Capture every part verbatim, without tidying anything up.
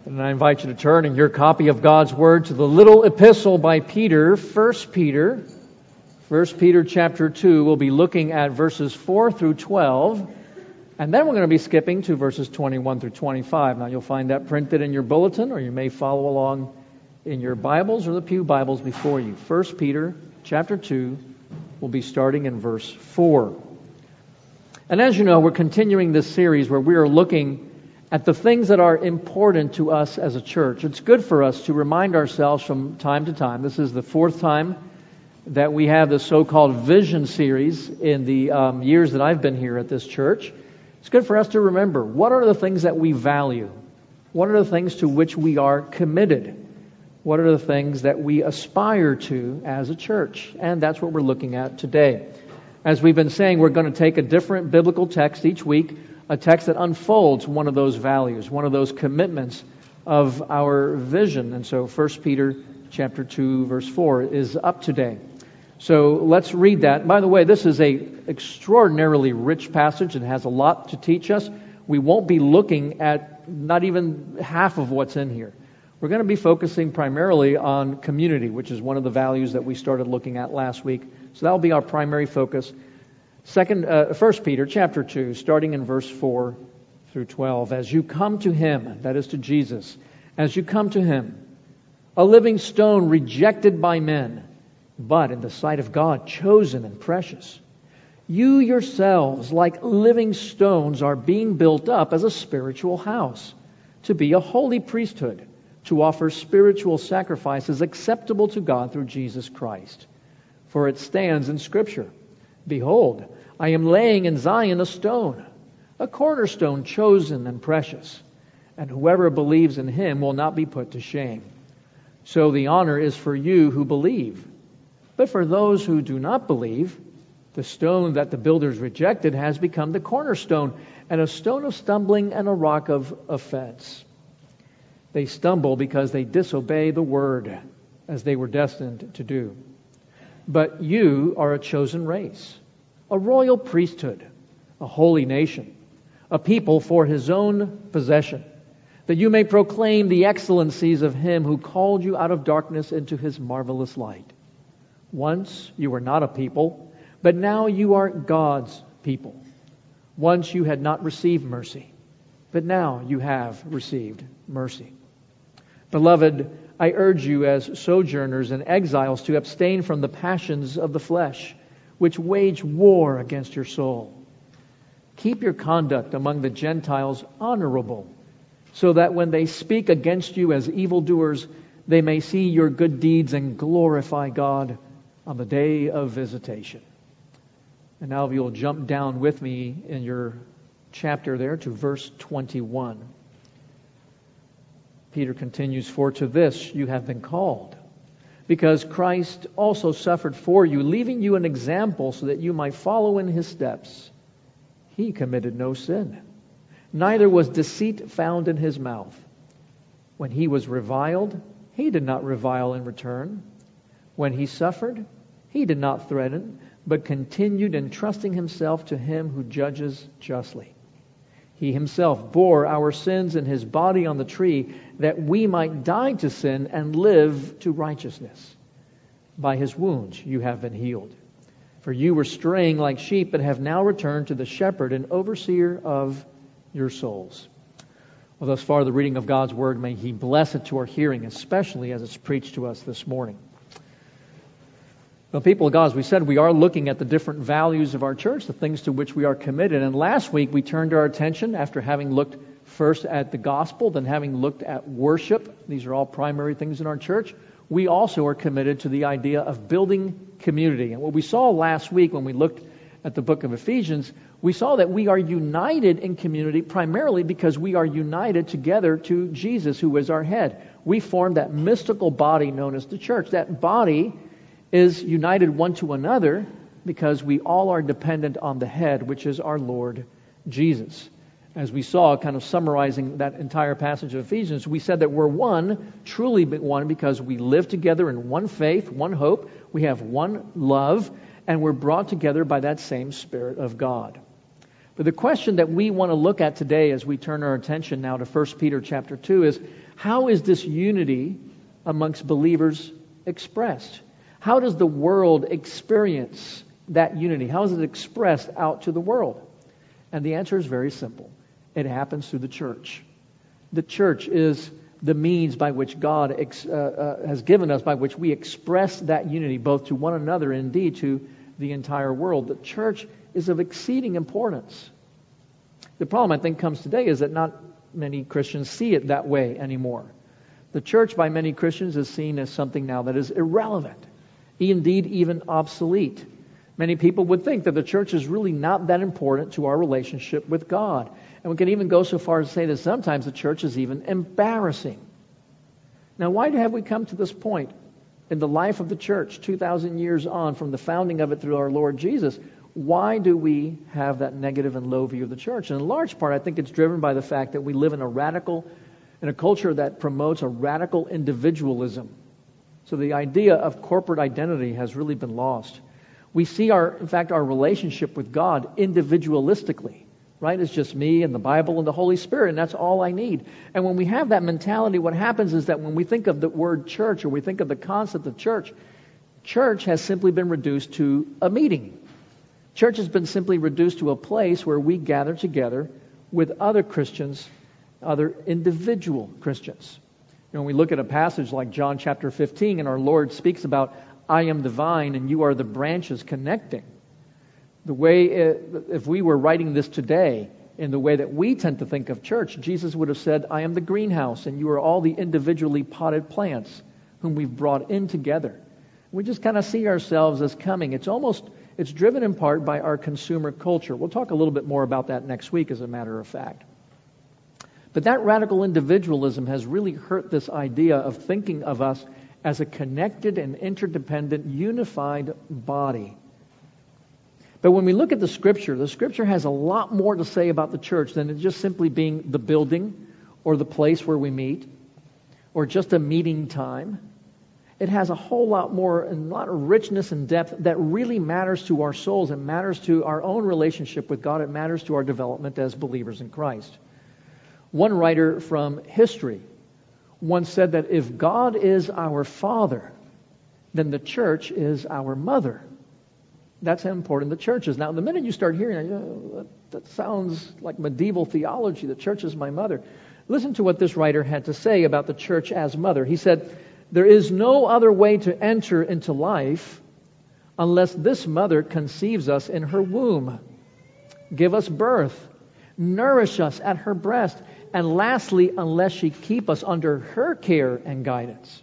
And I invite you to turn in your copy of God's Word to the little epistle by Peter, First Peter. First Peter chapter two, we'll be looking at verses four through twelve. And then we're going to be skipping to verses twenty-one through twenty-five. Now you'll find that printed in your bulletin, or you may follow along in your Bibles or the pew Bibles before you. First Peter chapter two, we'll be starting in verse four. And as you know, we're continuing this series where we are looking at the things that are important to us as a church. It's good for us to remind ourselves from time to time. This is the fourth time that we have the so-called Vision series in the um, years that I've been here at this church. It's good for us to remember, what are the things that we value? What are the things to which we are committed? What are the things that we aspire to as a church? And that's what we're looking at today. As we've been saying, we're going to take a different biblical text each week, a text that unfolds one of those values, one of those commitments of our vision. And so First Peter chapter two, verse four is up today. So let's read that. By the way, this is a extraordinarily rich passage and has a lot to teach us. We won't be looking at not even half of what's in here. We're going to be focusing primarily on community, which is one of the values that we started looking at last week. So that'll be our primary focus. Second, uh, First Peter chapter two, starting in verse four through twelve. As you come to Him, that is to Jesus, as you come to Him, a living stone rejected by men, but in the sight of God, chosen and precious. You yourselves, like living stones, are being built up as a spiritual house, to be a holy priesthood, to offer spiritual sacrifices acceptable to God through Jesus Christ. For it stands in Scripture, behold, I am laying in Zion a stone, a cornerstone chosen and precious, and whoever believes in Him will not be put to shame. So the honor is for you who believe. But for those who do not believe, the stone that the builders rejected has become the cornerstone, and a stone of stumbling and a rock of offense. They stumble because they disobey the word, as they were destined to do. But you are a chosen race, a royal priesthood, a holy nation, a people for His own possession, that you may proclaim the excellencies of Him who called you out of darkness into His marvelous light. Once you were not a people, but now you are God's people. Once you had not received mercy, but now you have received mercy. Beloved, I urge you as sojourners and exiles to abstain from the passions of the flesh, which wage war against your soul. Keep your conduct among the Gentiles honorable, so that when they speak against you as evildoers, they may see your good deeds and glorify God on the day of visitation. And now if you'll jump down with me in your chapter there to verse twenty-one. Peter continues, for to this you have been called, because Christ also suffered for you, leaving you an example so that you might follow in His steps. He committed no sin, neither was deceit found in His mouth. When He was reviled, He did not revile in return. When He suffered, He did not threaten, but continued entrusting Himself to Him who judges justly. He Himself bore our sins in His body on the tree, that we might die to sin and live to righteousness. By His wounds you have been healed. For you were straying like sheep, but have now returned to the shepherd and overseer of your souls. Well, thus far the reading of God's Word, may He bless it to our hearing, especially as it's preached to us this morning. Well, people of God, as we said, we are looking at the different values of our church, the things to which we are committed. And last week we turned our attention, after having looked first at the gospel, then having looked at worship. These are all primary things in our church. We also are committed to the idea of building community. And what we saw last week when we looked at the book of Ephesians, we saw that we are united in community primarily because we are united together to Jesus, who is our head. We form that mystical body known as the church. That body is united one to another because we all are dependent on the head, which is our Lord Jesus. As we saw, kind of summarizing that entire passage of Ephesians, we said that we're one, truly one, because we live together in one faith, one hope, we have one love, and we're brought together by that same Spirit of God. But the question that we want to look at today as we turn our attention now to First Peter chapter two is, How is this unity amongst believers expressed? How does the world experience that unity? How is it expressed out to the world? And the answer is very simple. It happens through the church. The church is the means by which God ex, uh, uh, has given us, by which we express that unity, both to one another and indeed to the entire world. The church is of exceeding importance. The problem, I think, comes today is that not many Christians see it that way anymore. The church, by many Christians, is seen as something now that is irrelevant, indeed even obsolete. Many people would think that the church is really not that important to our relationship with God. And we can even go so far as to say that sometimes the church is even embarrassing. Now, why have we come to this point in the life of the church, two thousand years on from the founding of it through our Lord Jesus? Why do we have that negative and low view of the church? And in large part, I think it's driven by the fact that we live in a radical, in a culture that promotes a radical individualism. So the idea of corporate identity has really been lost. We see our, in fact, our relationship with God individualistically, right? It's just me and the Bible and the Holy Spirit, and that's all I need. And when we have that mentality, what happens is that when we think of the word church, or we think of the concept of church, church has simply been reduced to a meeting. Church has been simply reduced to a place where we gather together with other Christians, other individual Christians. You know, when we look at a passage like John chapter fifteen, and our Lord speaks about, I am the vine and you are the branches connecting. The way, it, if we were writing this today, in the way that we tend to think of church, Jesus would have said, I am the greenhouse and you are all the individually potted plants whom we've brought in together. We just kind of see ourselves as coming. It's almost, it's driven in part by our consumer culture. We'll talk a little bit more about that next week, as a matter of fact. But that radical individualism has really hurt this idea of thinking of us as a connected and interdependent, unified body. But when we look at the Scripture, the Scripture has a lot more to say about the church than it just simply being the building or the place where we meet or just a meeting time. It has a whole lot more and a lot of richness and depth that really matters to our souls. It matters to our own relationship with God. It matters to our development as believers in Christ. One writer from history once said that if God is our Father, then the church is our mother. That's how important the church is. Now, the minute you start hearing that, oh, that sounds like medieval theology, the church is my mother. Listen to what this writer had to say about the church as mother. He said, there is no other way to enter into life unless this mother conceives us in her womb, give us birth, nourish us at her breast, and lastly, unless she keep us under her care and guidance.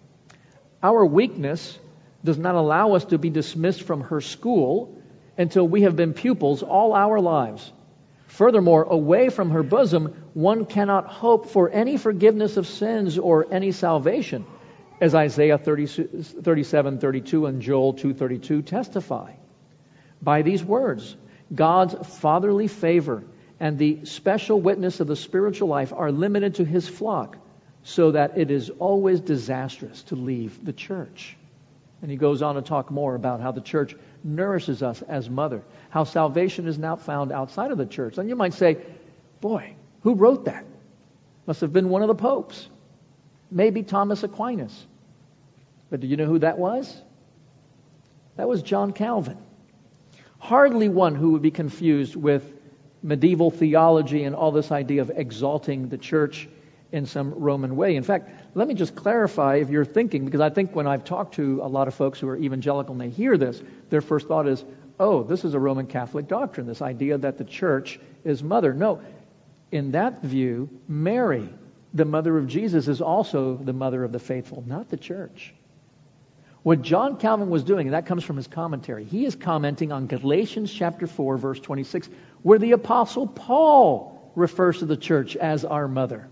Our weakness does not allow us to be dismissed from her school until we have been pupils all our lives. Furthermore, away from her bosom, one cannot hope for any forgiveness of sins or any salvation, as Isaiah thirty-seven thirty-two and Joel two thirty-two testify. By these words, God's fatherly favor and the special witness of the spiritual life are limited to His flock, so that it is always disastrous to leave the church. And he goes on to talk more about how the church nourishes us as mother, how salvation is now found outside of the church. And you might say, boy, who wrote that? Must have been one of the popes. Maybe Thomas Aquinas. But do you know who that was? That was John Calvin. Hardly one who would be confused with medieval theology and all this idea of exalting the church in some Roman way. In fact, let me just clarify if you're thinking, because I think when I've talked to a lot of folks who are evangelical and they hear this, their first thought is, oh, this is a Roman Catholic doctrine, this idea that the church is mother. No, in that view, Mary, the mother of Jesus, is also the mother of the faithful, not the church. What John Calvin was doing, and that comes from his commentary, he is commenting on Galatians chapter four, verse twenty-six, where the Apostle Paul refers to the church as our mother.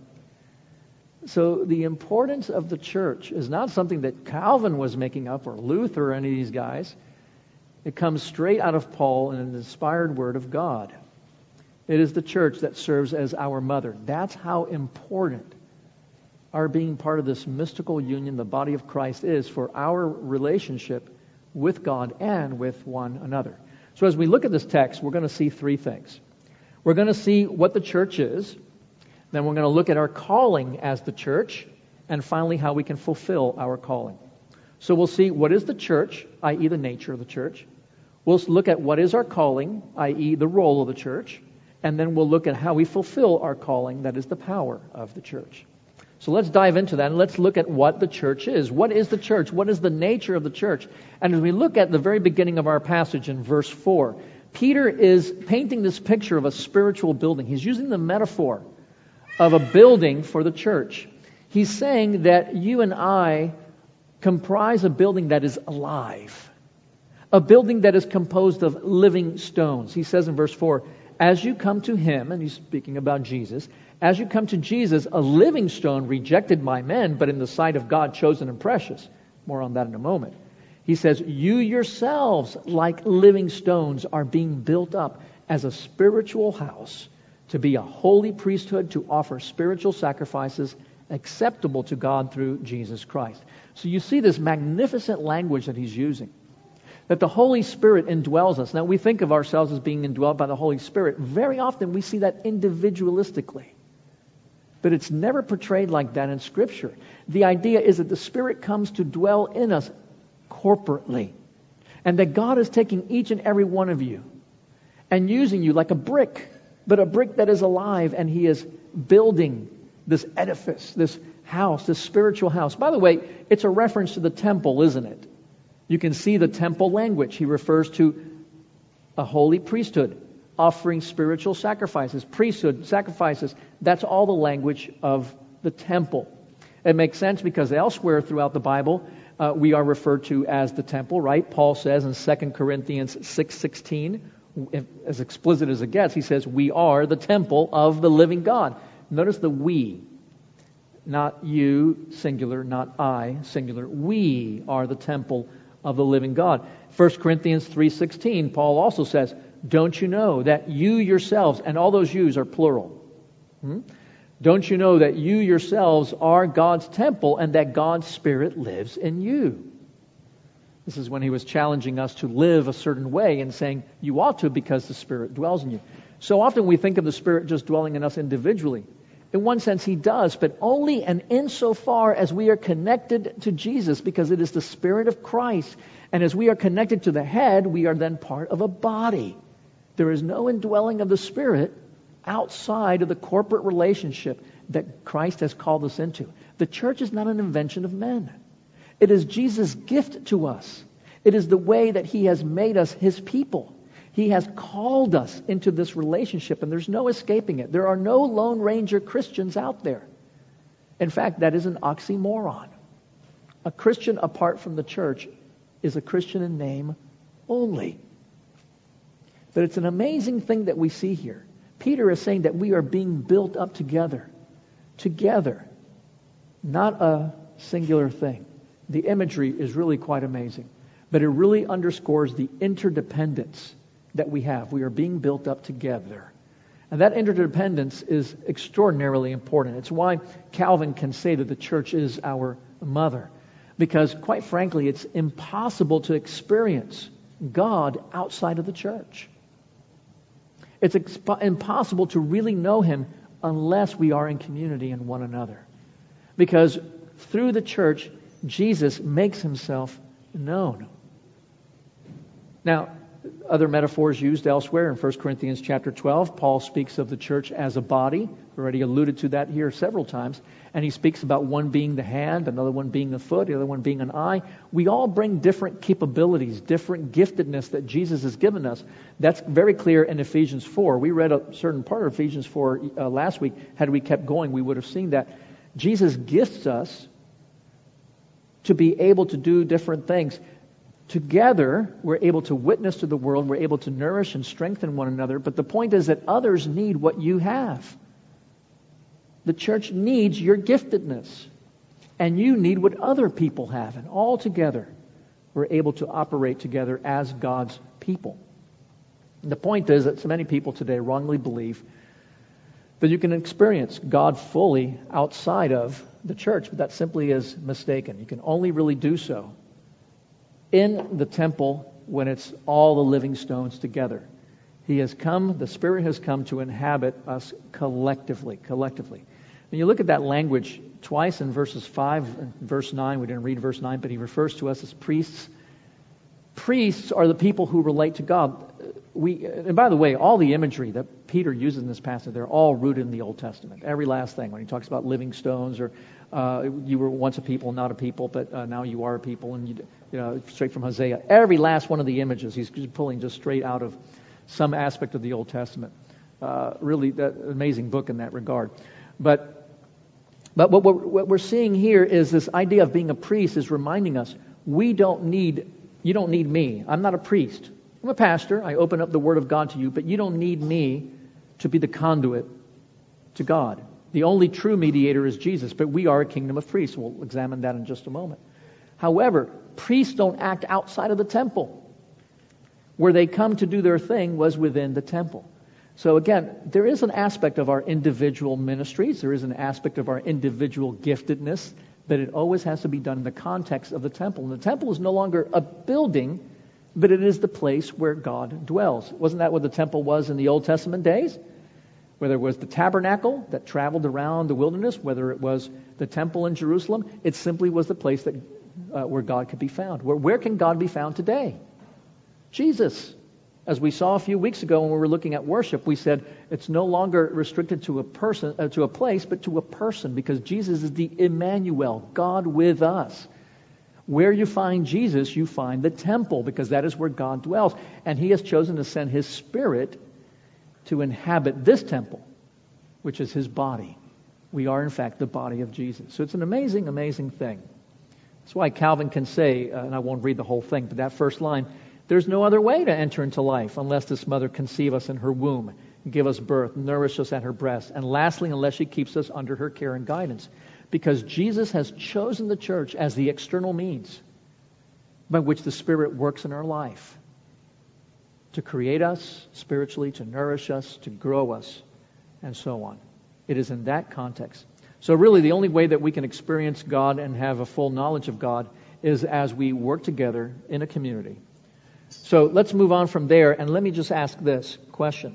So the importance of the church is not something that Calvin was making up, or Luther, or any of these guys. It comes straight out of Paul in an inspired word of God. It is the church that serves as our mother. That's how important our being part of this mystical union, the body of Christ, is for our relationship with God and with one another. So as we look at this text, we're going to see three things. We're going to see what the church is. Then we're going to look at our calling as the church, and finally how we can fulfill our calling. So we'll see what is the church, that is the nature of the church. We'll look at what is our calling, that is the role of the church. And then we'll look at how we fulfill our calling, that is the power of the church. So let's dive into that and let's look at what the church is. What is the church? What is the nature of the church? And as we look at the very beginning of our passage in verse four, Peter is painting this picture of a spiritual building. He's using the metaphor of a building for the church. He's saying that you and I comprise a building that is alive. A building that is composed of living stones. He says in verse four, as you come to Him, and he's speaking about Jesus, as you come to Jesus, a living stone rejected by men, but in the sight of God chosen and precious. More on that in a moment. He says, you yourselves, like living stones, are being built up as a spiritual house to be a holy priesthood, to offer spiritual sacrifices acceptable to God through Jesus Christ. So you see this magnificent language that he's using. That the Holy Spirit indwells us. Now we think of ourselves as being indwelled by the Holy Spirit. Very often we see that individualistically. But it's never portrayed like that in Scripture. The idea is that the Spirit comes to dwell in us corporately. And that God is taking each and every one of you and using you like a brick, but a brick that is alive, and He is building this edifice, this house, this spiritual house. By the way, it's a reference to the temple, isn't it? You can see the temple language. He refers to a holy priesthood, offering spiritual sacrifices. Priesthood, sacrifices, that's all the language of the temple. It makes sense because elsewhere throughout the Bible, uh, we are referred to as the temple, right? Paul says in Second Corinthians six sixteen, as explicit as it gets, he says, we are the temple of the living God. Notice the we. Not you, singular, not I, singular. We are the temple of the living God. First Corinthians three sixteen, Paul also says, don't you know that you yourselves, and all those yous are plural. Hmm? Don't you know that you yourselves are God's temple and that God's Spirit lives in you? This is when he was challenging us to live a certain way and saying, you ought to because the Spirit dwells in you. So often we think of the Spirit just dwelling in us individually. In one sense, He does, but only and insofar as we are connected to Jesus, because it is the Spirit of Christ. And as we are connected to the head, we are then part of a body. There is no indwelling of the Spirit outside of the corporate relationship that Christ has called us into. The church is not an invention of men. It is Jesus' gift to us. It is the way that He has made us His people. He has called us into this relationship, and there's no escaping it. There are no Lone Ranger Christians out there. In fact, that is an oxymoron. A Christian apart from the church is a Christian in name only. But it's an amazing thing that we see here. Peter is saying that we are being built up together. Together. Not a singular thing. The imagery is really quite amazing. But it really underscores the interdependence that we have. We are being built up together. And that interdependence is extraordinarily important. It's why Calvin can say that the church is our mother. Because, quite frankly, it's impossible to experience God outside of the church. It's exp- impossible to really know Him unless we are in community in one another. Because through the church, Jesus makes Himself known. Now, other metaphors used elsewhere in First Corinthians chapter twelve, Paul speaks of the church as a body. We've already alluded to that here several times. And he speaks about one being the hand, another one being the foot, the other one being an eye. We all bring different capabilities, different giftedness that Jesus has given us. That's very clear in Ephesians four. We read a certain part of Ephesians four uh, last week. Had we kept going, we would have seen that. Jesus gifts us to be able to do different things. Together, we're able to witness to the world. We're able to nourish and strengthen one another. But the point is that others need what you have. The church needs your giftedness. And you need what other people have. And all together, we're able to operate together as God's people. And the point is that so many people today wrongly believe that you can experience God fully outside of the church. But that simply is mistaken. You can only really do so in the temple when it's all the living stones together. He has come, the Spirit has come to inhabit us collectively, collectively. When you look at that language twice in verses five and verse nine, we didn't read verse nine, but he refers to us as priests. Priests are the people who relate to God. We, and by the way, all the imagery that Peter uses in this passage, they're all rooted in the Old Testament. Every last thing, when he talks about living stones, or uh, you were once a people, not a people, but uh, now you are a people, and you, you know, straight from Hosea. Every last one of the images, he's pulling just straight out of some aspect of the Old Testament. Uh, really, that amazing book in that regard. But, but what we're, what we're seeing here is this idea of being a priest is reminding us we don't need. You don't need me. I'm not a priest. I'm a pastor. I open up the Word of God to you, but you don't need me to be the conduit to God. The only true mediator is Jesus, but we are a kingdom of priests. We'll examine that in just a moment. However, priests don't act outside of the temple. Where they come to do their thing was within the temple. So again, there is an aspect of our individual ministries. There is an aspect of our individual giftedness, but it always has to be done in the context of the temple. And the temple is no longer a building, but it is the place where God dwells. Wasn't that what the temple was in the Old Testament days? Whether it was the tabernacle that traveled around the wilderness, whether it was the temple in Jerusalem, it simply was the place that uh, where God could be found. Where, where can God be found today? Jesus. As we saw a few weeks ago when we were looking at worship, we said it's no longer restricted to a person, uh, to a place, but to a person, because Jesus is the Emmanuel, God with us. Where you find Jesus, you find the temple, because that is where God dwells. And He has chosen to send His Spirit to inhabit this temple, which is His body. We are, in fact, the body of Jesus. So it's an amazing, amazing thing. That's why Calvin can say, uh, and I won't read the whole thing, but that first line, there's no other way to enter into life unless this mother conceive us in her womb, give us birth, nourish us at her breast, and lastly, unless she keeps us under her care and guidance. Because Jesus has chosen the church as the external means by which the Spirit works in our life to create us spiritually, to nourish us, to grow us, and so on. It is in that context. So really, the only way that we can experience God and have a full knowledge of God is as we work together in a community. So let's move on from there, and let me just ask this question.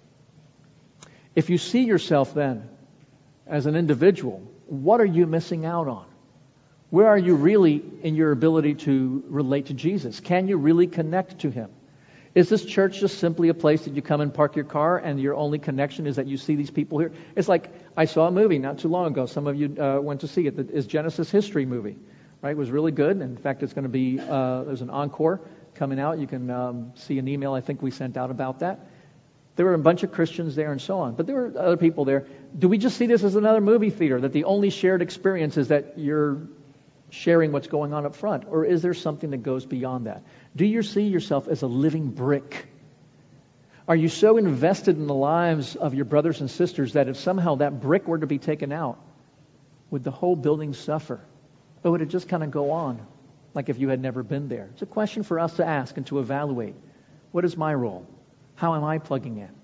If you see yourself then as an individual, what are you missing out on? Where are you really in your ability to relate to Jesus? Can you really connect to Him? Is this church just simply a place that you come and park your car and your only connection is that you see these people here? It's like, I saw a movie not too long ago. Some of you uh, went to see it. It's Genesis History movie. Right? It was really good. In fact, it's going to be, uh, there's an encore coming out. You can um, see an email I think we sent out about that. There were a bunch of Christians there and so on. But there were other people there. Do we just see this as another movie theater, that the only shared experience is that you're sharing what's going on up front? Or is there something that goes beyond that? Do you see yourself as a living brick? Are you so invested in the lives of your brothers and sisters that if somehow that brick were to be taken out, would the whole building suffer? Or would it just kind of go on like if you had never been there? It's a question for us to ask and to evaluate. What is my role? How am I plugging in?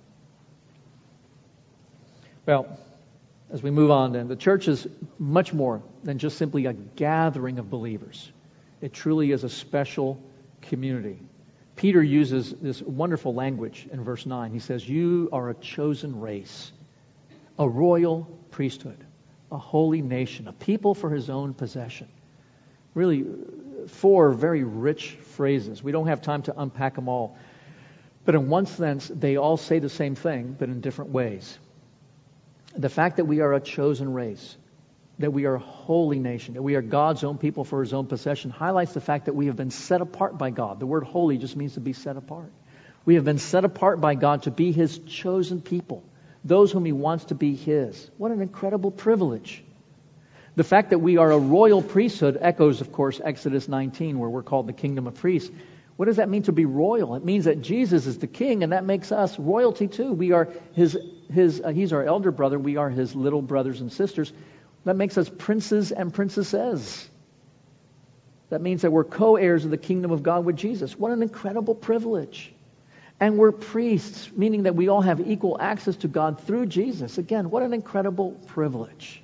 Well, as we move on then, the church is much more than just simply a gathering of believers. It truly is a special community. Peter uses this wonderful language in verse nine. He says, you are a chosen race, a royal priesthood, a holy nation, a people for His own possession. Really, four very rich phrases. We don't have time to unpack them all. But in one sense, they all say the same thing, but in different ways. The fact that we are a chosen race, that we are a holy nation, that we are God's own people for His own possession, highlights the fact that we have been set apart by God. The word holy just means to be set apart. We have been set apart by God to be His chosen people, those whom He wants to be His. What an incredible privilege. The fact that we are a royal priesthood echoes, of course, Exodus nineteen, where we're called the kingdom of priests. What does that mean to be royal? It means that Jesus is the king, and that makes us royalty too. We are His, his uh, He's our elder brother. We are His little brothers and sisters. That makes us princes and princesses. That means that we're co-heirs of the kingdom of God with Jesus. What an incredible privilege. And we're priests, meaning that we all have equal access to God through Jesus. Again, what an incredible privilege.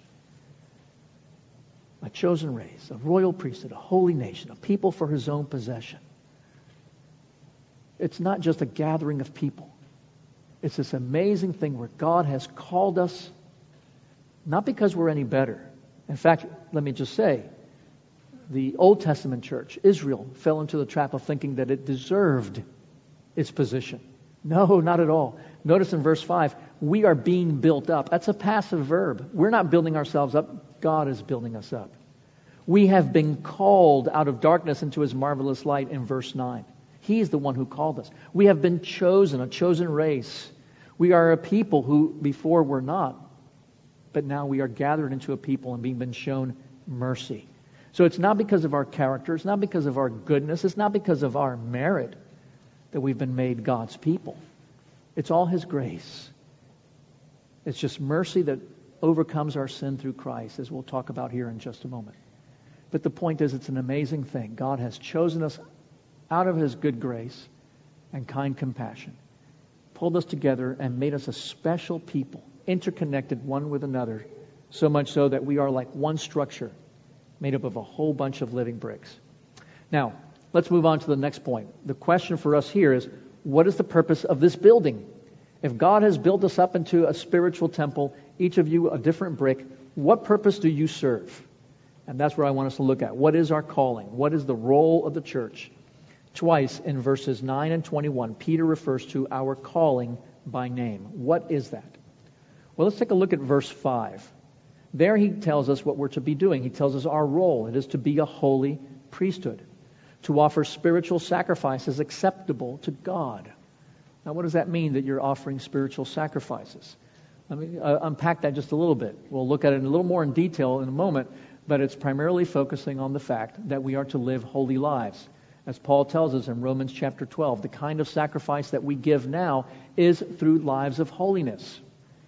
A chosen race, a royal priesthood, a holy nation, a people for His own possession. It's not just a gathering of people. It's this amazing thing where God has called us, not because we're any better. In fact, let me just say, the Old Testament church, Israel, fell into the trap of thinking that it deserved its position. No, not at all. Notice in verse five, we are being built up. That's a passive verb. We're not building ourselves up. God is building us up. We have been called out of darkness into His marvelous light in verse nine. He's the one who called us. We have been chosen, a chosen race. We are a people who before were not, but now we are gathered into a people and being been shown mercy. So it's not because of our character, it's not because of our goodness, it's not because of our merit that we've been made God's people. It's all His grace. It's just mercy that overcomes our sin through Christ, as we'll talk about here in just a moment. But the point is, it's an amazing thing. God has chosen us out of His good grace and kind compassion, pulled us together and made us a special people, interconnected one with another, so much so that we are like one structure made up of a whole bunch of living bricks. Now, let's move on to the next point. The question for us here is, what is the purpose of this building? If God has built us up into a spiritual temple, each of you a different brick, what purpose do you serve? And that's where I want us to look at. What is our calling? What is the role of the church? Twice in verses nine and twenty-one, Peter refers to our calling by name. What is that? Well, let's take a look at verse five. There he tells us what we're to be doing. He tells us our role. It is to be a holy priesthood, to offer spiritual sacrifices acceptable to God. Now, what does that mean, that you're offering spiritual sacrifices? Let me uh, unpack that just a little bit. We'll look at it in a little more in detail in a moment, but it's primarily focusing on the fact that we are to live holy lives. As Paul tells us in Romans chapter twelve, the kind of sacrifice that we give now is through lives of holiness.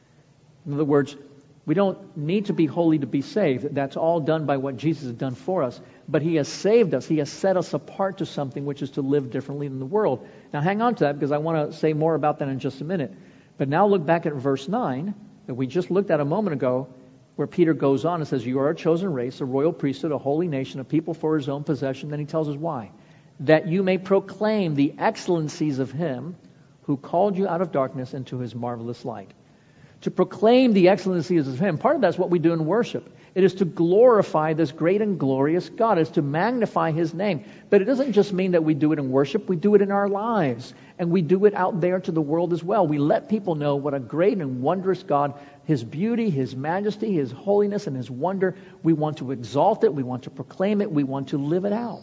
In other words, we don't need to be holy to be saved. That's all done by what Jesus has done for us. But He has saved us. He has set us apart to something, which is to live differently than the world. Now hang on to that, because I want to say more about that in just a minute. But now look back at verse nine that we just looked at a moment ago, where Peter goes on and says, you are a chosen race, a royal priesthood, a holy nation, a people for His own possession. Then he tells us why. That you may proclaim the excellencies of Him who called you out of darkness into His marvelous light. To proclaim the excellencies of Him, part of that's what we do in worship. It is to glorify this great and glorious God. It is to magnify His name. But it doesn't just mean that we do it in worship. We do it in our lives. And we do it out there to the world as well. We let people know what a great and wondrous God, His beauty, His majesty, His holiness, and His wonder. We want to exalt it. We want to proclaim it. We want to live it out.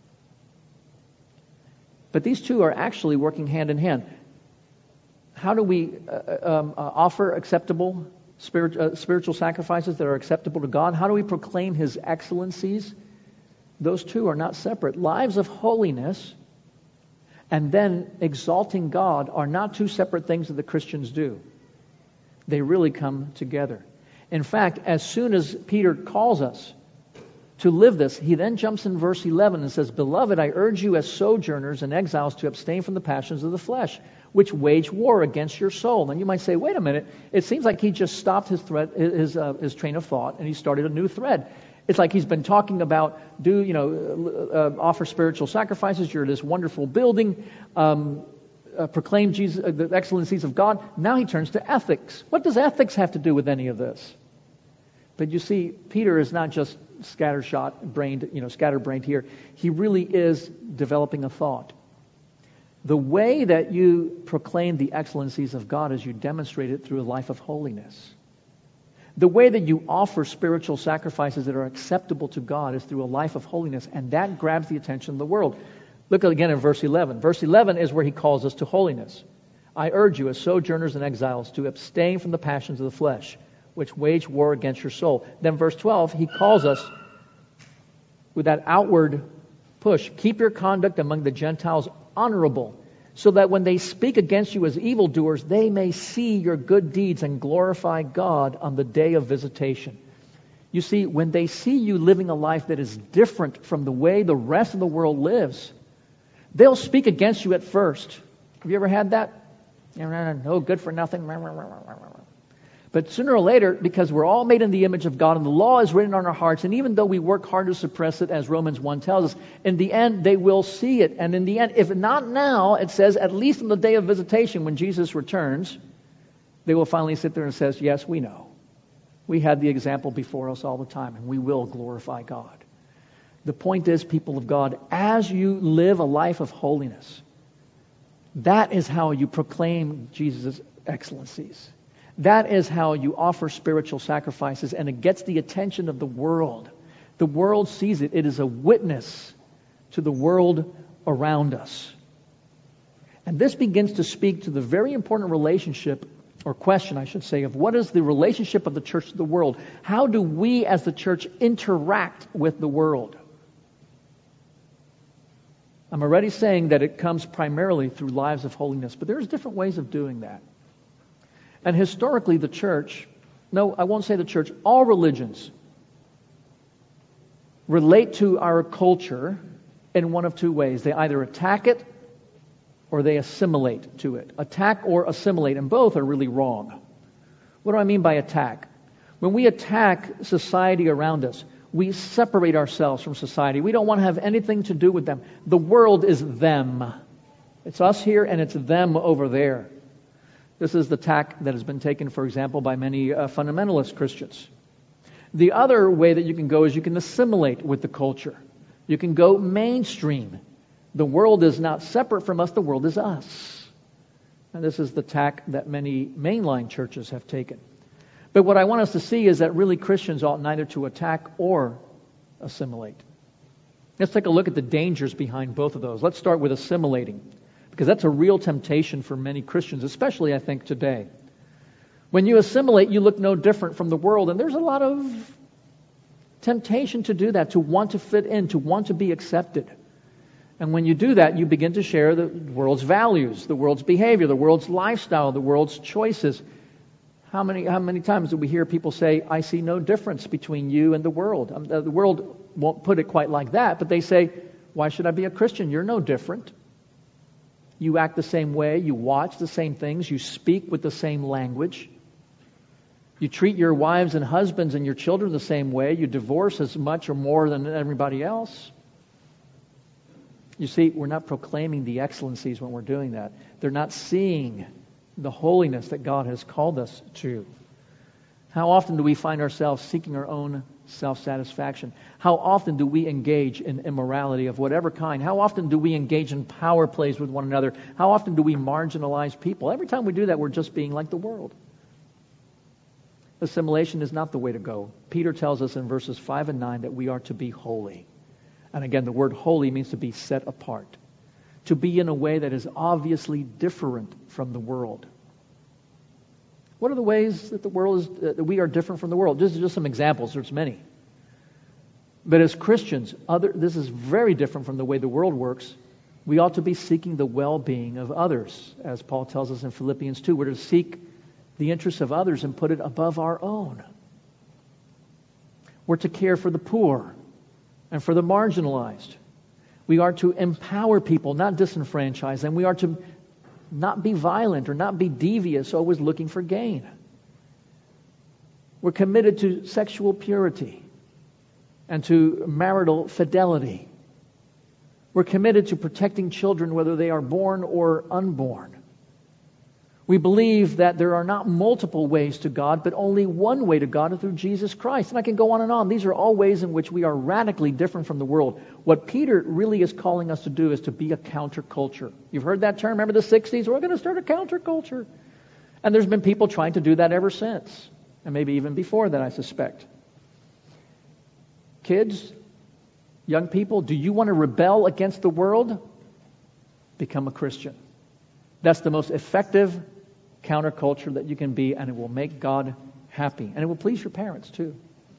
But these two are actually working hand in hand. How do we uh, um, uh, offer acceptable spirit, uh, spiritual sacrifices that are acceptable to God? How do we proclaim His excellencies? Those two are not separate. Lives of holiness and then exalting God are not two separate things that the Christians do. They really come together. In fact, as soon as Peter calls us to live this, he then jumps in verse eleven and says, Beloved, I urge you as sojourners and exiles to abstain from the passions of the flesh, which wage war against your soul. And you might say, wait a minute, it seems like he just stopped his thread, his uh, his train of thought, and he started a new thread. It's like he's been talking about, do, you know, uh, offer spiritual sacrifices, you're this wonderful building, um, uh, proclaim Jesus, uh, the excellencies of God. Now he turns to ethics. What does ethics have to do with any of this? But you see, Peter is not just scattershot brained, you know, scatterbrained here. He really is developing a thought. The way that you proclaim the excellencies of God is you demonstrate it through a life of holiness. The way that you offer spiritual sacrifices that are acceptable to God is through a life of holiness, and that grabs the attention of the world. Look again at verse eleven. Verse eleven is where he calls us to holiness. I urge you as sojourners and exiles to abstain from the passions of the flesh, which wage war against your soul. Then verse twelve, he calls us with that outward push. Keep your conduct among the Gentiles honorable, so that when they speak against you as evildoers, they may see your good deeds and glorify God on the day of visitation. You see, when they see you living a life that is different from the way the rest of the world lives, they'll speak against you at first. Have you ever had that? No, good for nothing. But sooner or later, because we're all made in the image of God and the law is written on our hearts, and even though we work hard to suppress it, as Romans one tells us, in the end they will see it. And in the end, if not now, it says at least on the day of visitation when Jesus returns, they will finally sit there and says, yes, we know. We had the example before us all the time, and we will glorify God. The point is, people of God, as you live a life of holiness, that is how you proclaim Jesus' excellencies. That is how you offer spiritual sacrifices, and it gets the attention of the world. The world sees it. It is a witness to the world around us. And this begins to speak to the very important relationship, or question, I should say, of what is the relationship of the church to the world? How do we as the church interact with the world? I'm already saying that it comes primarily through lives of holiness, but there's different ways of doing that. And historically, the church, no, I won't say the church, all religions relate to our culture in one of two ways. They either attack it or they assimilate to it. Attack or assimilate, and both are really wrong. What do I mean by attack? When we attack society around us, we separate ourselves from society. We don't want to have anything to do with them. The world is them. It's us here and it's them over there. This is the tack that has been taken, for example, by many uh, fundamentalist Christians. The other way that you can go is you can assimilate with the culture. You can go mainstream. The world is not separate from us, the world is us. And this is the tack that many mainline churches have taken. But what I want us to see is that really Christians ought neither to attack or assimilate. Let's take a look at the dangers behind both of those. Let's start with assimilating, because that's a real temptation for many Christians, especially I think today. When you assimilate, you look no different from the world, and there's a lot of temptation to do that, to want to fit in, to want to be accepted. And when you do that, you begin to share the world's values, the world's behavior, the world's lifestyle, the world's choices. How many how many times do we hear people say, I see no difference between you and the world? Um, the world won't put it quite like that, but they say, why should I be a Christian? You're no different. You act the same way, you watch the same things, you speak with the same language. You treat your wives and husbands and your children the same way. You divorce as much or more than everybody else. You see, we're not proclaiming the excellencies when we're doing that. They're not seeing the holiness that God has called us to. How often do we find ourselves seeking our own self-satisfaction? How often do we engage in immorality of whatever kind? How often do we engage in power plays with one another? How often do we marginalize people? Every time we do that, we're just being like the world. Assimilation is not the way to go. Peter tells us in verses five and nine that we are to be holy. And again, the word holy means to be set apart. To be in a way that is obviously different from the world. What are the ways that the world is, that we are different from the world? This is just some examples. There's many. But as Christians, other, this is very different from the way the world works. We ought to be seeking the well-being of others. As Paul tells us in Philippians two, we're to seek the interests of others and put it above our own. We're to care for the poor and for the marginalized. We are to empower people, not disenfranchise them. We are to not be violent or not be devious, always looking for gain. We're committed to sexual purity and to marital fidelity. We're committed to protecting children, whether they are born or unborn. We believe that there are not multiple ways to God, but only one way to God, and through Jesus Christ. And I can go on and on. These are all ways in which we are radically different from the world. What Peter really is calling us to do is to be a counterculture. You've heard that term? Remember the sixties? We're going to start a counterculture. And there's been people trying to do that ever since. And maybe even before that, I suspect. Kids, young people, do you want to rebel against the world? Become a Christian. That's the most effective counterculture that you can be, and it will make God happy. And it will please your parents, too.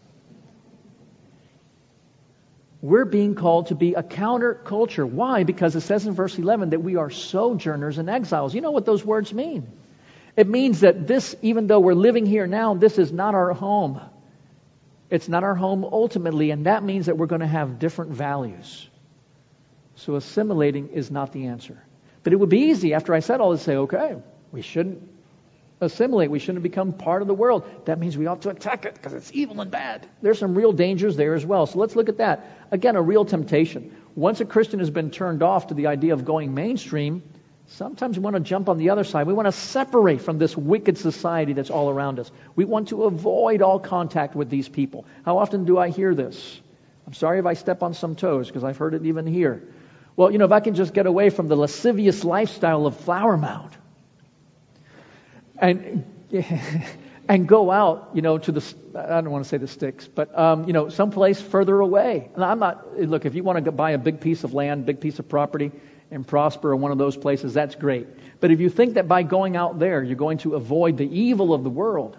We're being called to be a counterculture. Why? Because it says in verse eleven that we are sojourners and exiles. You know what those words mean? It means that this, even though we're living here now, this is not our home. It's not our home ultimately, and that means that we're going to have different values. So assimilating is not the answer. But it would be easy after I said all this to say, okay, we shouldn't assimilate. We shouldn't become part of the world. That means we ought to attack it because it's evil and bad. There's some real dangers there as well. So let's look at that. Again, a real temptation. Once a Christian has been turned off to the idea of going mainstream, sometimes we want to jump on the other side. We want to separate from this wicked society that's all around us. We want to avoid all contact with these people. How often do I hear this? I'm sorry if I step on some toes because I've heard it even here. Well, you know, if I can just get away from the lascivious lifestyle of Flower Mound and and go out, you know, to the, I don't want to say the sticks, but, um, you know, someplace further away. And I'm not, look, if you want to buy a big piece of land, big piece of property, and prosper in one of those places, that's great. But if you think that by going out there, you're going to avoid the evil of the world,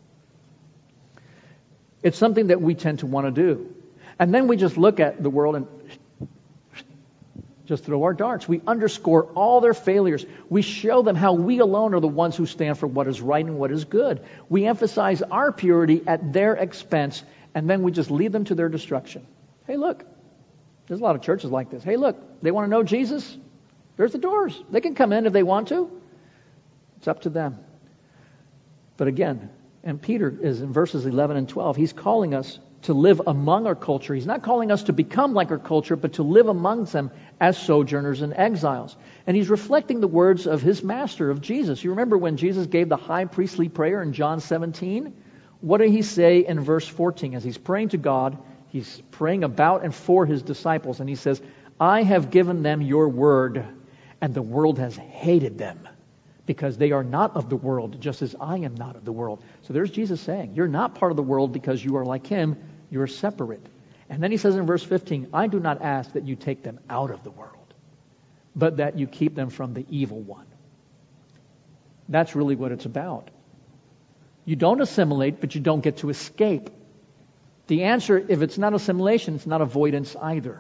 it's something that we tend to want to do. And then we just look at the world and just throw our darts. We underscore all their failures. We show them how we alone are the ones who stand for what is right and what is good. We emphasize our purity at their expense, and then we just lead them to their destruction. Hey, look, there's a lot of churches like this. Hey, look, they want to know Jesus? There's the doors. They can come in if they want to. It's up to them. But again, and Peter is in verses eleven and twelve, he's calling us to live among our culture. He's not calling us to become like our culture, but to live amongst them as sojourners and exiles. And he's reflecting the words of his master, of Jesus. You remember when Jesus gave the high priestly prayer in John seventeen? What did he say in verse fourteen? As he's praying to God, he's praying about and for his disciples, and he says, I have given them your word, and the world has hated them, because they are not of the world, just as I am not of the world. So there's Jesus saying, you're not part of the world because you are like him, you're separate. And then he says in verse fifteen, I do not ask that you take them out of the world, but that you keep them from the evil one. That's really what it's about. You don't assimilate, but you don't get to escape. The answer, if it's not assimilation, it's not avoidance either.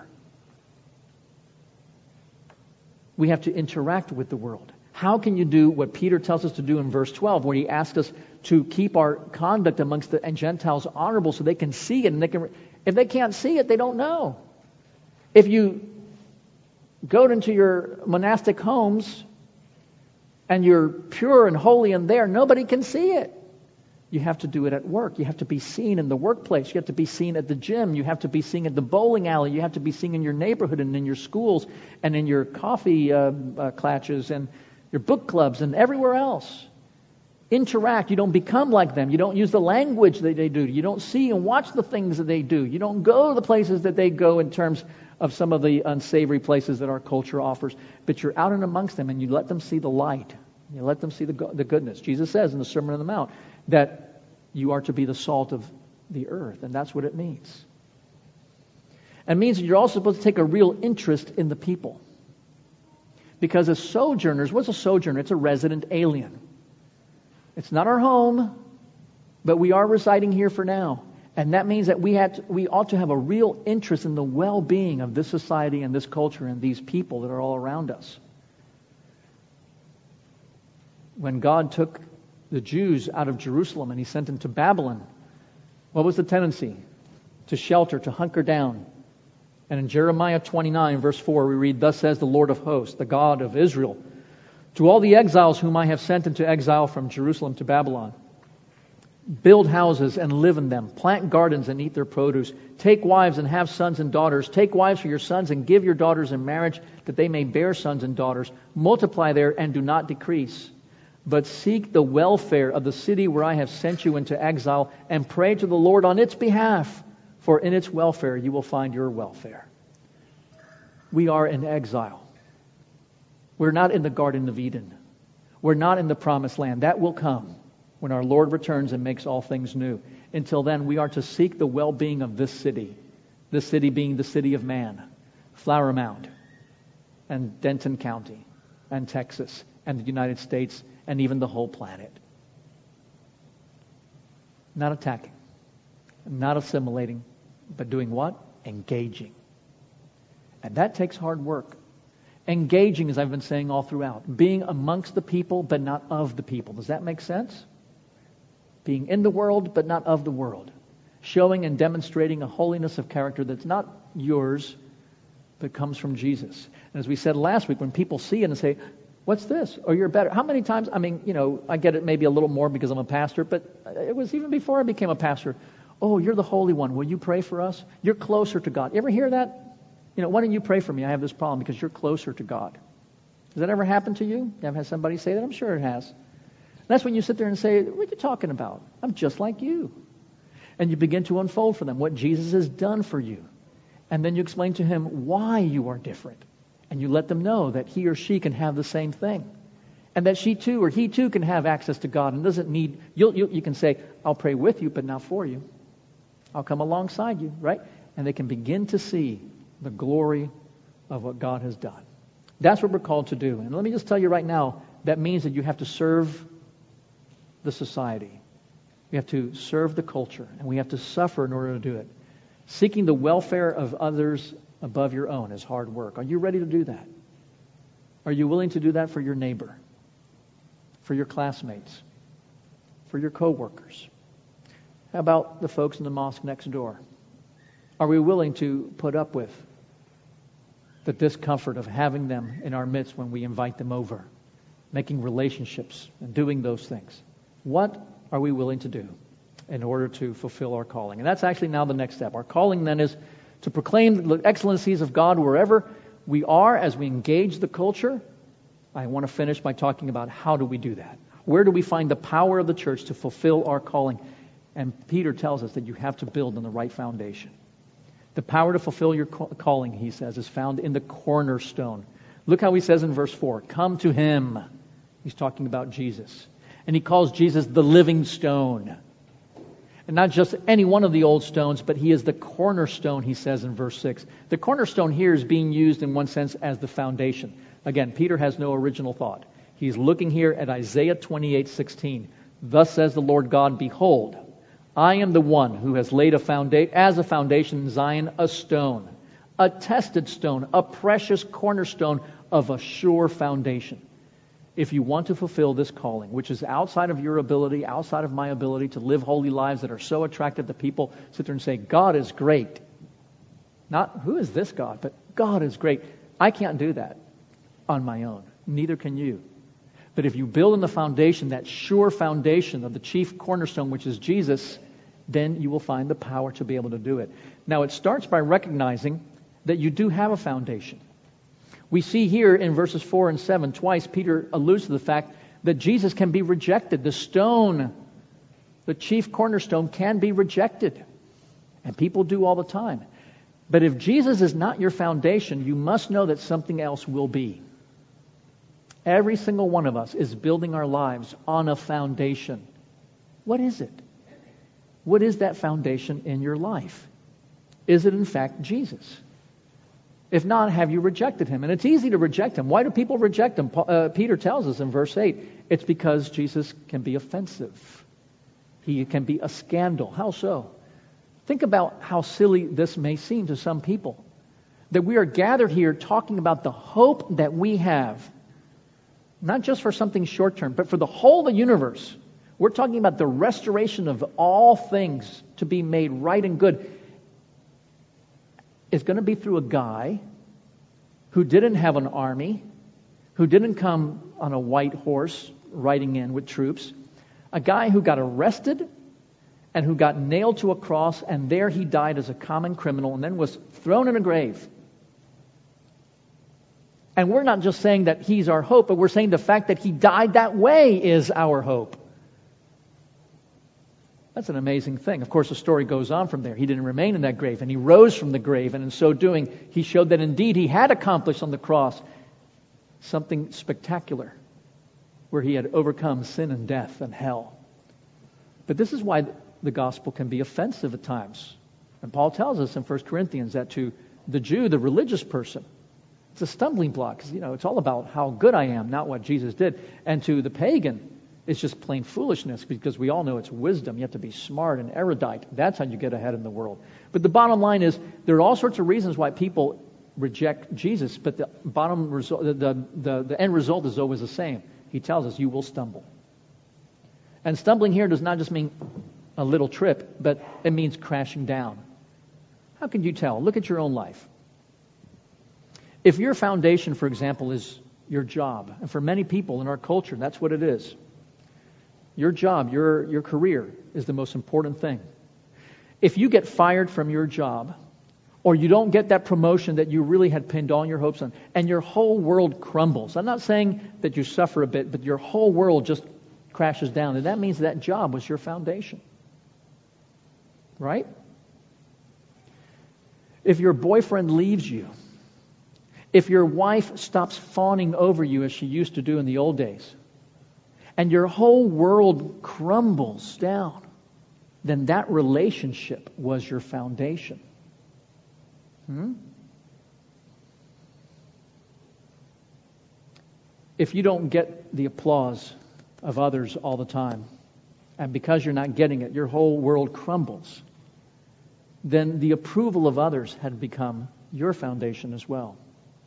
We have to interact with the world. How can you do what Peter tells us to do in verse twelve, where he asks us to keep our conduct amongst the Gentiles honorable so they can see it, and they can, if they can't see it, they don't know. If you go into your monastic homes and you're pure and holy in there, nobody can see it. You have to do it at work. You have to be seen in the workplace. You have to be seen at the gym. You have to be seen at the bowling alley. You have to be seen in your neighborhood and in your schools and in your coffee uh, uh, clutches and your book clubs and everywhere else. Interact. You don't become like them. You don't use the language that they do. You don't see and watch the things that they do. You don't go to the places that they go in terms of some of the unsavory places that our culture offers. But you're out and amongst them and you let them see the light. You let them see the, go- the goodness. Jesus says in the Sermon on the Mount that you are to be the salt of the earth. And that's what it means. It means that you're also supposed to take a real interest in the people. Because as sojourners, what's a sojourner? It's a resident alien. It's not our home, but we are residing here for now. And that means that we had to, we ought to have a real interest in the well-being of this society and this culture and these people that are all around us. When God took the Jews out of Jerusalem and he sent them to Babylon, what was the tendency? To shelter, to hunker down. And in Jeremiah twenty-nine, verse four, we read, Thus says the Lord of hosts, the God of Israel, to all the exiles whom I have sent into exile from Jerusalem to Babylon, build houses and live in them, plant gardens and eat their produce, take wives and have sons and daughters, take wives for your sons and give your daughters in marriage, that they may bear sons and daughters, multiply there and do not decrease. But seek the welfare of the city where I have sent you into exile, and pray to the Lord on its behalf, for in its welfare you will find your welfare. We are in exile. We're not in the Garden of Eden. We're not in the Promised Land. That will come when our Lord returns and makes all things new. Until then, we are to seek the well-being of this city. This city being the city of man, Flower Mound, and Denton County, and Texas, and the United States, and even the whole planet. Not attacking, not assimilating, but doing what? Engaging. And that takes hard work. Engaging, as I've been saying all throughout. Being amongst the people, but not of the people. Does that make sense? Being in the world, but not of the world. Showing and demonstrating a holiness of character that's not yours, but comes from Jesus. And as we said last week, when people see it and say, What's this? Or you're better. How many times, I mean, you know, I get it maybe a little more because I'm a pastor, but it was even before I became a pastor. Oh, you're the Holy One. Will you pray for us? You're closer to God. You ever hear that? You know, why don't you pray for me? I have this problem because you're closer to God. Has that ever happened to you? You ever had somebody say that? I'm sure it has. That's when you sit there and say, what are you talking about? I'm just like you. And you begin to unfold for them what Jesus has done for you. And then you explain to him why you are different. And you let them know that he or she can have the same thing. And that she too or he too can have access to God and doesn't need, you'll, you'll, you can say, I'll pray with you, but not for you. I'll come alongside you, right? And they can begin to see the glory of what God has done. That's what we're called to do. And let me just tell you right now, that means that you have to serve the society. We have to serve the culture, and we have to suffer in order to do it. Seeking the welfare of others above your own is hard work. Are you ready to do that? Are you willing to do that for your neighbor, for your classmates, for your coworkers? How about the folks in the mosque next door? Are we willing to put up with the discomfort of having them in our midst when we invite them over, making relationships and doing those things? What are we willing to do in order to fulfill our calling? And that's actually now the next step. Our calling then is to proclaim the excellencies of God wherever we are as we engage the culture. I want to finish by talking about how do we do that? Where do we find the power of the church to fulfill our calling? And Peter tells us that you have to build on the right foundation. The power to fulfill your calling, he says, is found in the cornerstone. Look how he says in verse four, come to him. He's talking about Jesus. And he calls Jesus the living stone. And not just any one of the old stones, but he is the cornerstone, he says in verse six. The cornerstone here is being used in one sense as the foundation. Again, Peter has no original thought. He's looking here at Isaiah twenty-eight sixteen. Thus says the Lord God, behold, I am the one who has laid a foundation, as a foundation in Zion, a stone, a tested stone, a precious cornerstone of a sure foundation. If you want to fulfill this calling, which is outside of your ability, outside of my ability to live holy lives that are so attractive that people sit there and say, God is great. Not, who is this God? But God is great. I can't do that on my own. Neither can you. But if you build on the foundation, that sure foundation of the chief cornerstone, which is Jesus, then you will find the power to be able to do it. Now, it starts by recognizing that you do have a foundation. We see here in verses four and seven, twice Peter alludes to the fact that Jesus can be rejected. The stone, the chief cornerstone, can be rejected. And people do all the time. But if Jesus is not your foundation, you must know that something else will be. Every single one of us is building our lives on a foundation. What is it? What is that foundation in your life? Is it in fact Jesus? If not, have you rejected him? And it's easy to reject him. Why do people reject him? Uh, Peter tells us in verse eight, it's because Jesus can be offensive. He can be a scandal. How so? Think about how silly this may seem to some people. That we are gathered here talking about the hope that we have. Not just for something short term, but for the whole of the universe. We're talking about the restoration of all things to be made right and good. It's going to be through a guy who didn't have an army, who didn't come on a white horse riding in with troops, a guy who got arrested and who got nailed to a cross, and there he died as a common criminal and then was thrown in a grave. And we're not just saying that he's our hope, but we're saying the fact that he died that way is our hope. That's an amazing thing. Of course, the story goes on from there. He didn't remain in that grave, and he rose from the grave, and in so doing, he showed that indeed he had accomplished on the cross something spectacular, where he had overcome sin and death and hell. But this is why the gospel can be offensive at times. And Paul tells us in First Corinthians that to the Jew, the religious person, it's a stumbling block, because you know, it's all about how good I am, not what Jesus did. And to the pagan, it's just plain foolishness, because we all know it's wisdom. You have to be smart and erudite. That's how you get ahead in the world. But the bottom line is, there are all sorts of reasons why people reject Jesus, but the bottom result, the, the, the end result is always the same. He tells us, you will stumble. And stumbling here does not just mean a little trip, but it means crashing down. How can you tell? Look at your own life. If your foundation, for example, is your job. And for many people in our culture, that's what it is. Your job, your, your career is the most important thing. If you get fired from your job, or you don't get that promotion that you really had pinned all your hopes on, and your whole world crumbles. I'm not saying that you suffer a bit, but your whole world just crashes down. And that means that job was your foundation. Right? If your boyfriend leaves you, if your wife stops fawning over you as she used to do in the old days, and your whole world crumbles down, then that relationship was your foundation. Hmm? If you don't get the applause of others all the time, and because you're not getting it, your whole world crumbles, then the approval of others had become your foundation as well.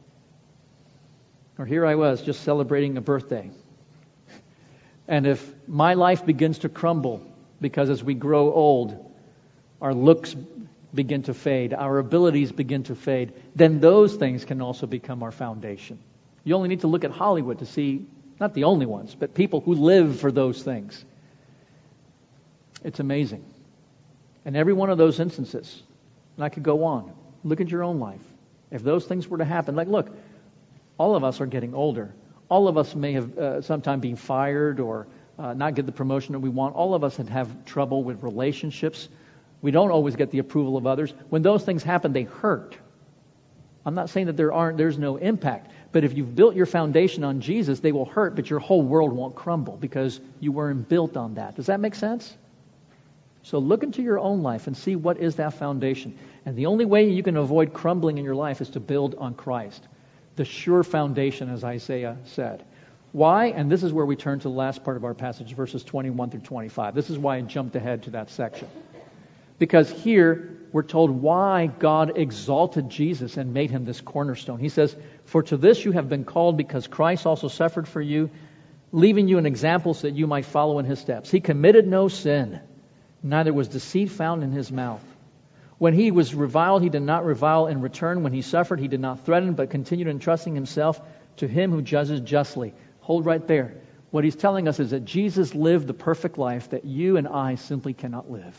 Or here I was just celebrating a birthday. And if my life begins to crumble, because as we grow old, our looks begin to fade, our abilities begin to fade, then those things can also become our foundation. You only need to look at Hollywood to see, not the only ones, but people who live for those things. It's amazing. And every one of those instances, and I could go on, look at your own life. If those things were to happen, like look, all of us are getting older. All of us may have uh, sometime been fired or uh, not get the promotion that we want. All of us had have trouble with relationships. We don't always get the approval of others. When those things happen, they hurt. I'm not saying that there aren't, there's no impact. But if you've built your foundation on Jesus, they will hurt, but your whole world won't crumble because you weren't built on that. Does that make sense? So look into your own life and see what is that foundation. And the only way you can avoid crumbling in your life is to build on Christ. The sure foundation, as Isaiah said. Why? And this is where we turn to the last part of our passage, verses twenty-one through twenty-five. This is why I jumped ahead to that section. Because here we're told why God exalted Jesus and made him this cornerstone. He says, "For to this you have been called, because Christ also suffered for you, leaving you an example so that you might follow in his steps. He committed no sin, neither was deceit found in his mouth. When he was reviled, he did not revile in return. When he suffered, he did not threaten, but continued entrusting himself to him who judges justly." Hold right there. What he's telling us is that Jesus lived the perfect life that you and I simply cannot live.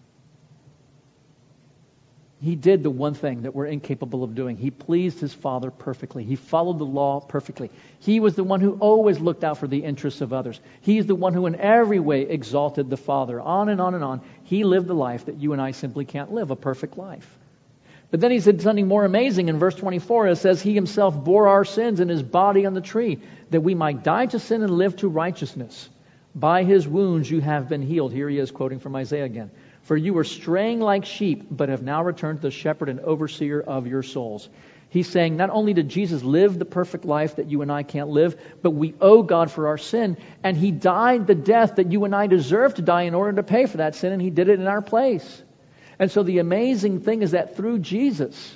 He did the one thing that we're incapable of doing. He pleased his Father perfectly. He followed the law perfectly. He was the one who always looked out for the interests of others. He's the one who in every way exalted the Father. On and on and on. He lived the life that you and I simply can't live, a perfect life. But then he said something more amazing in verse twenty-four. It says, "He himself bore our sins in his body on the tree, that we might die to sin and live to righteousness. By his wounds you have been healed." Here he is quoting from Isaiah again. "For you were straying like sheep, but have now returned to the shepherd and overseer of your souls." He's saying not only did Jesus live the perfect life that you and I can't live, but we owe God for our sin. And he died the death that you and I deserve to die in order to pay for that sin, and he did it in our place. And so the amazing thing is that through Jesus,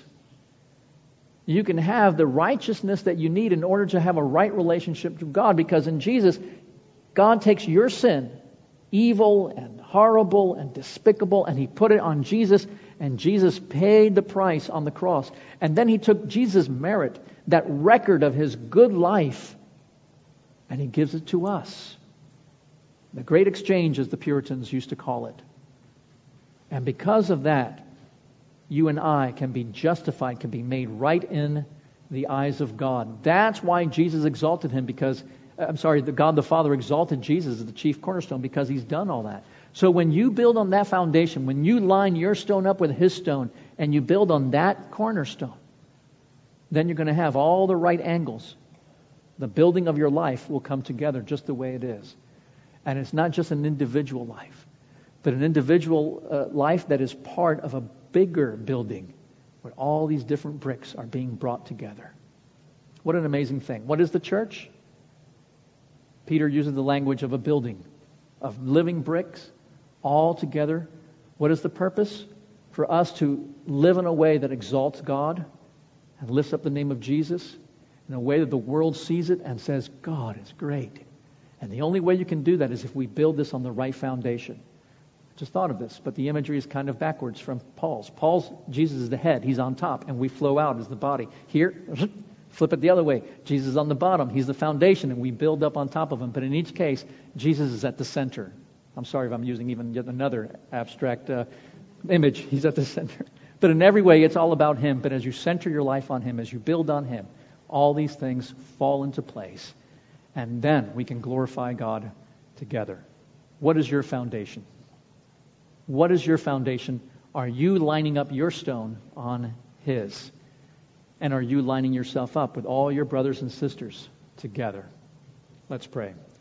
you can have the righteousness that you need in order to have a right relationship to God. Because in Jesus, God takes your sin, evil and horrible and despicable, and he put it on Jesus, and Jesus paid the price on the cross. And then he took Jesus' merit, that record of his good life, and he gives it to us. The great exchange, as the Puritans used to call it. And because of that, you and I can be justified, can be made right in the eyes of God. That's why Jesus exalted him, because, I'm sorry, the God the Father exalted Jesus as the chief cornerstone, because he's done all that. So when you build on that foundation, when you line your stone up with his stone, and you build on that cornerstone, then you're going to have all the right angles. The building of your life will come together just the way it is. And it's not just an individual life, but an individual uh, life that is part of a bigger building where all these different bricks are being brought together. What an amazing thing. What is the church? Peter uses the language of a building, of living bricks, all together. What is the purpose? For us to live in a way that exalts God and lifts up the name of Jesus in a way that the world sees it and says, God is great. And the only way you can do that is if we build this on the right foundation. Just thought of this, but the imagery is kind of backwards from Paul's. Paul's, Jesus is the head, he's on top, and we flow out as the body. Here, Flip it the other way. Jesus is on the bottom. He's the foundation, and we build up on top of him. But in each case, Jesus is at the center. I'm sorry if I'm using even yet another abstract uh, image. He's at the center. But in every way, it's all about him. But as you center your life on him, as you build on him, all these things fall into place. And then we can glorify God together. What is your foundation? What is your foundation? Are you lining up your stone on his? And are you lining yourself up with all your brothers and sisters together? Let's pray.